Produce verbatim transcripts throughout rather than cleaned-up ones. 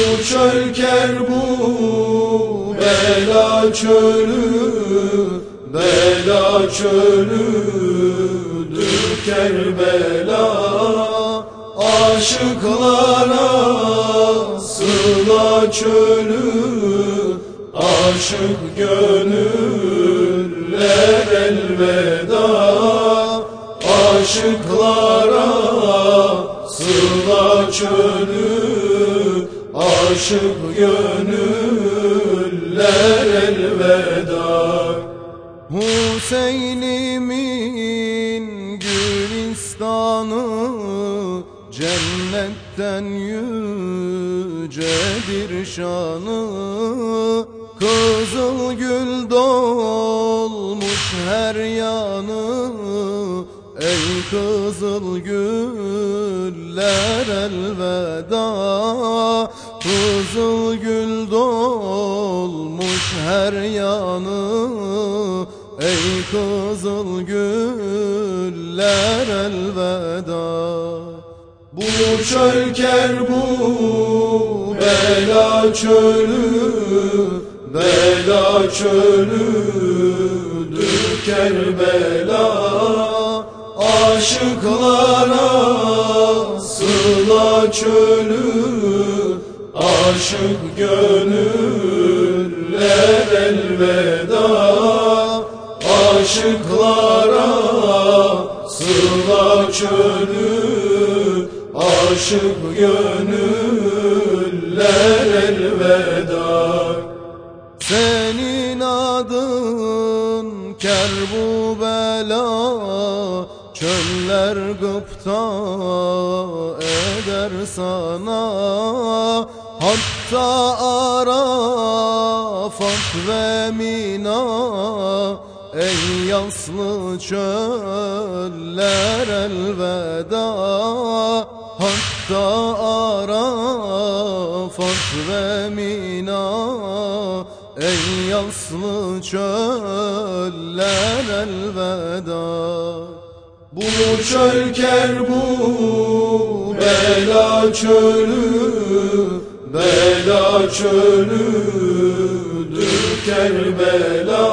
çöl kerbu bela çölü, bela çölüdür Kerbela. Aşıklara sıla çölü, aşık gönüller elveda. Aşıklara sıla çölü, aşık gönüller elveda. Hüseyin'imin gülistanı cennetten yücedir şanı. Kızıl gül dolmuş her yanı, ey kızıl güller elveda. Kızıl gül dolmuş her yanı, ey kızıl güller elveda. Bu çöl kerbu bela çölü, bela çölüdür Kerbela. Aşıklara sıla çölü, aşık gönüller elveda. Aşıklara sıla çölü, aşık gönüller elveda. Senin adın Kerbela, çöller gıpta eder sana. Hatta Arafat ve Mina, ey yaslı çöller elveda. Hatta Arafat ve Mina, ey yaslı çöller elveda. Bu çöl kerbu bela çölü, bela çölüdür Kerbela.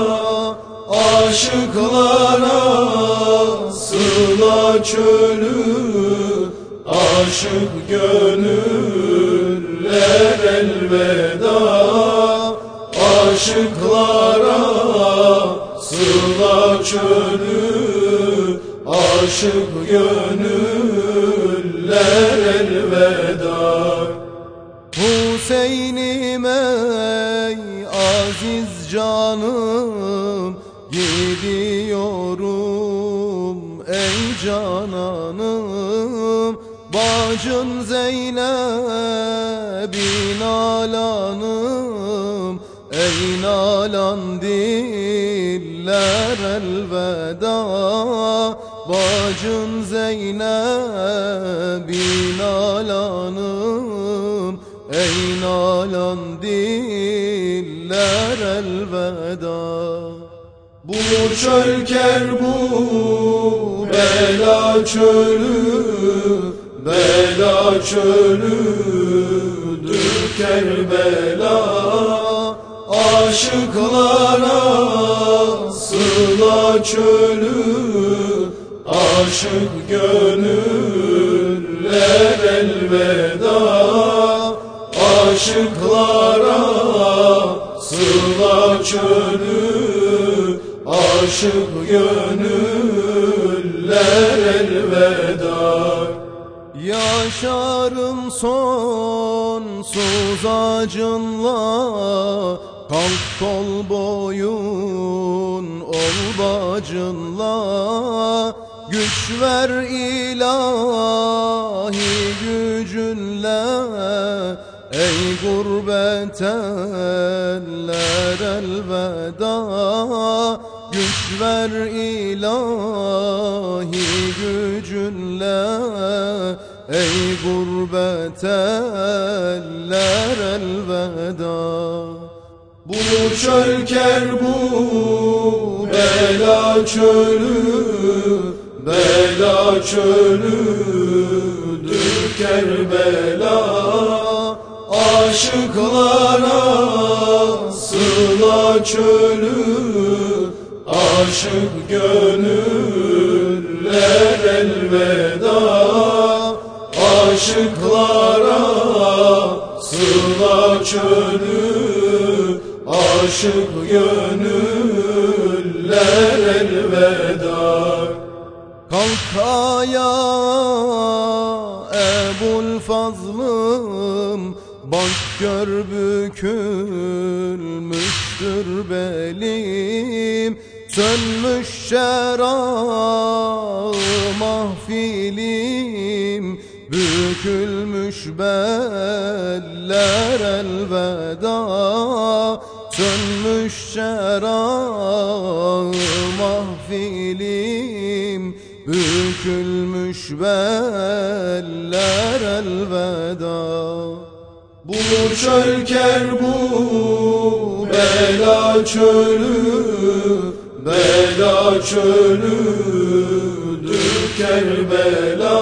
Aşıklara sıla çölü, aşık gönüller elveda. Aşıklara sıla çölü, aşık gönüller elveda. Hüseyin'im ey aziz canım, gidiyorum ey cananım. Bacın Zeynep'in alanım, ey nalan diller elveda. Bacın Zeynep'in alanım, ey nalan diller elveda. Bu çöl kerbu bela çölü, bela çölüdür Kerbela. Aşıklara sıla çölü, aşık gönüller elveda. Aşıklara sıla çölü, aşık gönüller elveda. Yaşarım sonsuz acınla, kalk kol boyun ol bacınla. Güç ver ilahi gücünle, ey gurbet eller elveda. Güç ver ilahi gücünle, ey gurbet eller elveda. Bu çöl kerbu bela çölü, bela çölüdür Kerbela. Aşıklara sıla çölü, aşık gönüller elveda. Aşıklara sıla çölü, aşık gönüller elveda. Kalk ayağa Ebu'l-Fazlım, bak gör bükülmüştür belim. Sönmüş şerağı mahfilim, bükülmüş beller elveda. Sönmüş şerağı mahfilim, bükülmüş beller elveda. Bu çöl kerbu bela çölü, bela çölüdür Kerbela.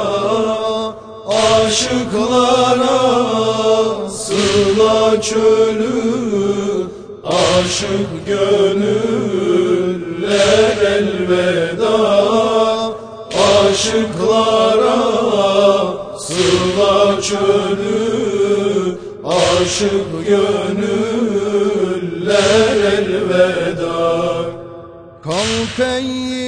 Aşıklara sıla çölü, aşık gönüller elveda. Aşıklara sıla çölü, aşık gönüller elveda. Kalk ey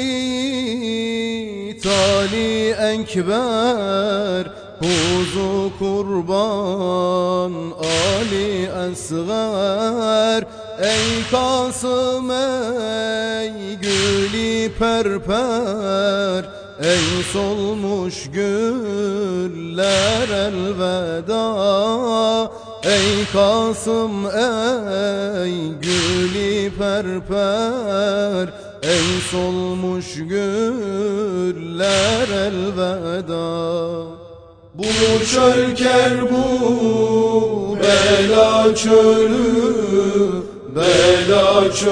Ali Ekber, kuzu kurban Ali Esgar. Ey Kasım ey gülü perper, ey solmuş güller elveda. Ey Kasım ey gülü perper, ey solmuş güller elveda. Bu çöl kerbu bela çölü, bela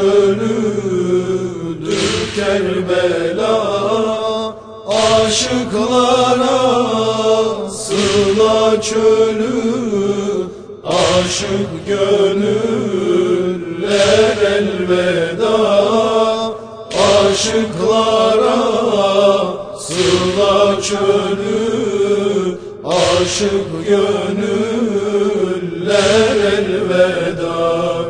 çölüdür Kerbela. Aşıklara sıla çölü, aşık gönüller elveda. Aşıklara sıla çölü, aşık gönüller elveda.